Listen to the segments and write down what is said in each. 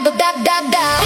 да-да-да-да-да.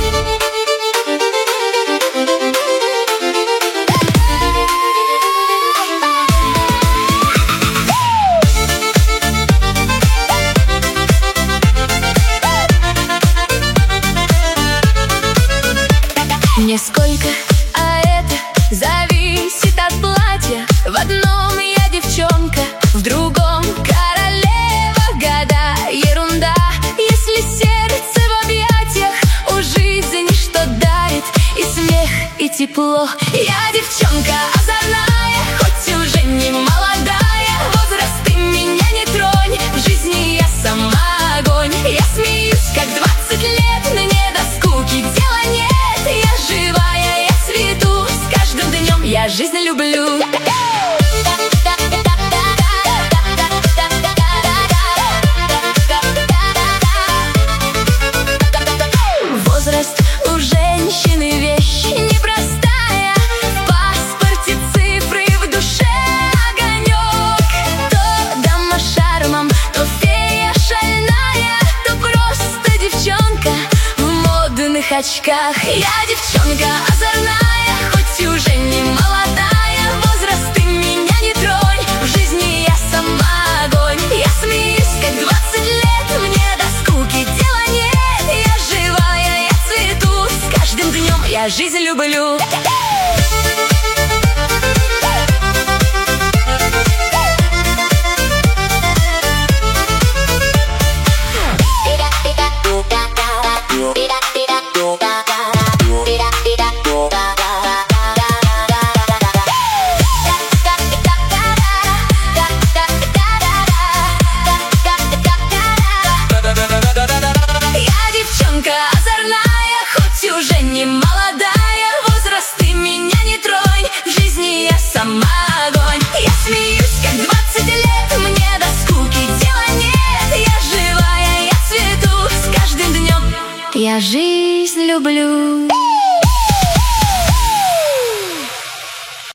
Не сколько, а это зависит от платья. В одном я девчонка, в другом королева. Года ерунда, если сердце в объятиях. У жизни что дарит и смех, и тепло. Я девчонка озорная, хоть и уже не молодая. Возраст ты меня не тронь, в жизни я сама огонь. Я смеюсь, как 20 лет, мне до скуки дела нет. Я живая, я цвету, с каждым днем я жизнь люблю. Возраст у женщины вещь непростая. В паспорте цифры, в душе огонек. То дама шармом, то фея шальная, то просто девчонка в модных очках. Я девчонка озорная, хоть и уже не молодая. Возраст ты меня не тронь, в жизни я сама огонь. Я смеюсь, как 20 лет, мне до скуки дела нет. Я живая, я цвету, с каждым днем я жизнь люблю. Уже не молодая, возраст ты меня не тронь, в жизни я сама огонь. Я смеюсь, как 20 лет, мне до скуки дела нет. Я живая, я цвету, с каждым днем я жизнь люблю.